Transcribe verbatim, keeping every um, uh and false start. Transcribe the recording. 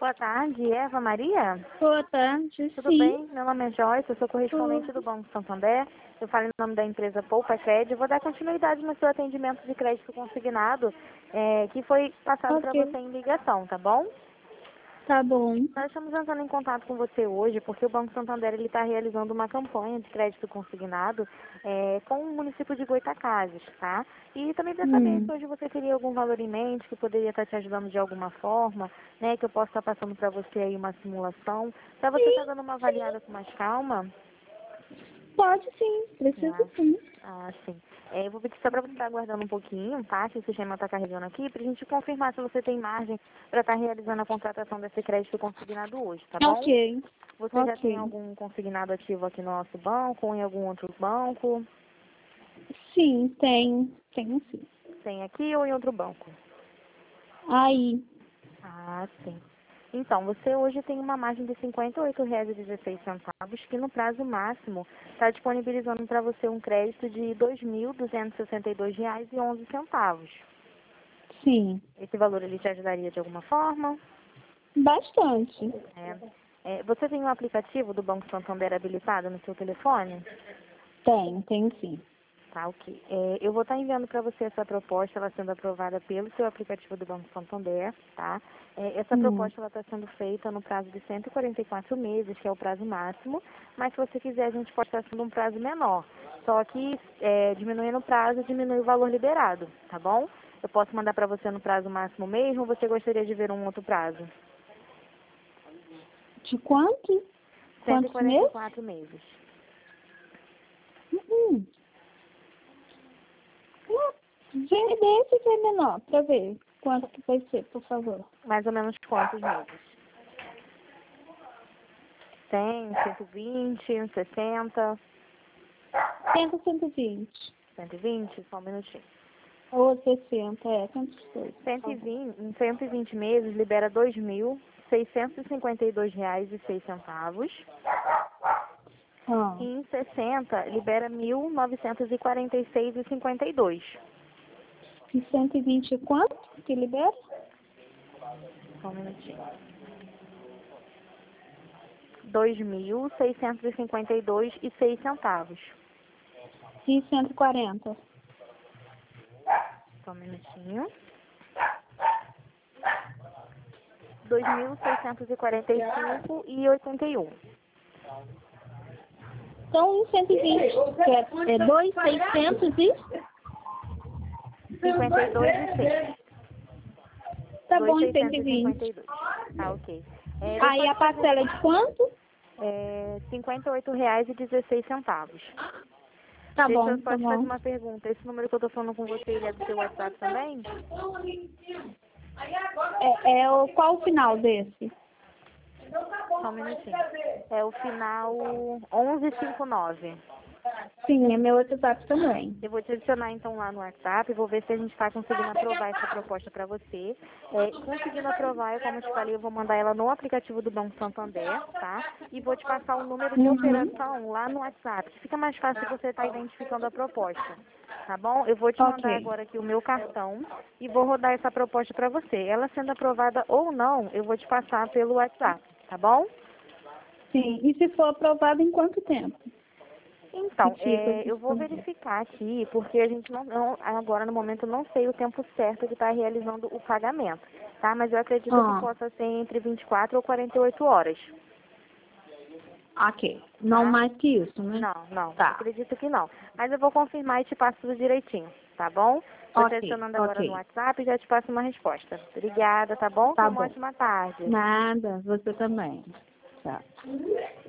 Boa tarde, Eva Maria? Boa tarde, Tudo sim. bem? Meu nome é Joyce, eu sou correspondente Tudo. do Banco Santander. Eu falo em nome da empresa Poupa Crédito. Vou dar continuidade no seu atendimento de crédito consignado, é, que foi passado para Ok, você em ligação, tá bom? tá bom. Nós estamos entrando em contato com você hoje porque o Banco Santander está realizando uma campanha de crédito consignado é, com o município de Goitacazes, tá? E também para saber Hum. se hoje você teria algum valor em mente que poderia estar te ajudando de alguma forma, né? Que eu possa estar passando para você aí uma simulação, para você estar dando uma avaliada com mais calma. Pode sim, Ah, preciso sim. ah, sim. É, eu vou pedir só para você estar aguardando um pouquinho, tá? Que o sistema está carregando aqui, para a gente confirmar se você tem margem para estar realizando a contratação desse crédito consignado hoje, tá bom? Ok, Você já tem ok. algum consignado ativo aqui no nosso banco ou em algum outro banco? Sim, tem. Tenho sim. Tem aqui ou em outro banco? Aí, Ah, sim. Então, você hoje tem uma margem de cinquenta e oito reais e dezesseis centavos, que no prazo máximo está disponibilizando para você um crédito de dois mil duzentos e sessenta e dois reais e onze centavos. sim. Esse valor ele te ajudaria de alguma forma? Bastante. É. É, você tem um aplicativo do Banco Santander habilitado no seu telefone? Tenho, tenho sim. Tá, ok. É, eu vou estar enviando para você essa proposta, ela sendo aprovada pelo seu aplicativo do Banco Santander, tá? É, essa Hum. proposta ela está sendo feita no prazo de cento e quarenta e quatro meses, que é o prazo máximo, mas se você quiser a gente pode estar sendo um prazo menor. Só que é, diminuindo o prazo, diminui o valor liberado, tá bom? Eu posso mandar para você no prazo máximo mesmo ou você gostaria de ver um outro prazo? De quanto? cento e Quantos quarenta e meses? quatro meses. Hum. Vê desse e vê menor, pra ver quanto que vai ser, por favor. Mais ou menos quantos meses? cem, cento e vinte, sessenta, Tenta cento e vinte. cento e vinte, só um minutinho. Ou sessenta, é, tantos dois, por cento e favor. vinte, em cento e vinte meses libera dois mil seiscentos e cinquenta e dois reais e seis centavos. Ah. E em sessenta libera mil novecentos e quarenta e seis e cinquenta e dois. E cento e vinte quanto que libera? Só um minutinho. dois mil seiscentos e cinquenta e dois e seis centavos. E cento e quarenta. Só um minutinho. dois mil seiscentos e quarenta e cinco e oitenta e um. Então, em cento e vinte, que é, é dois mil seiscentos e... cinquenta e dois e seis. Tá bom, em cento e vinte. dois mil seiscentos e cinquenta e dois. Tá, ok. É, deixa Aí eu a te fazer parcela é de quanto? é, cinquenta e oito reais e dezesseis centavos. Tá Deixa eu bom, só tá te fazer bom. uma pergunta. Esse número que eu tô falando com você, ele é do seu WhatsApp também? É, é o, qual o final desse? Só um minutinho. É o final onze cinquenta e nove. Sim, é meu WhatsApp também. Eu vou te adicionar então lá no WhatsApp e vou ver se a gente está conseguindo aprovar essa proposta para você. É, conseguindo aprovar, como eu te falei, eu vou mandar ela no aplicativo do Banco Santander, tá? E vou te passar o número de Uhum. operação lá no WhatsApp, que fica mais fácil você estar identificando a proposta, tá bom? Eu vou te mandar Ok. agora aqui o meu cartão e vou rodar essa proposta para você. Ela sendo aprovada ou não, eu vou te passar pelo WhatsApp, tá bom? Sim, e se for aprovado, em quanto tempo? Que Então, fica é, eu vou disponível? verificar aqui, porque a gente não, não- agora no momento eu não sei o tempo certo de estar realizando o pagamento, tá? Mas eu acredito que Ah, possa ser entre vinte e quatro ou quarenta e oito horas, ok. Não tá? mais que isso, né? Não, não, Tá. acredito que não. Mas eu vou confirmar e te passo tudo direitinho, tá bom? Tô te Ok, adicionando agora no ok. WhatsApp e já te passo uma resposta. Obrigada, tá bom? Tá Tenha uma bom. ótima tarde. Nada, você também. Tchau.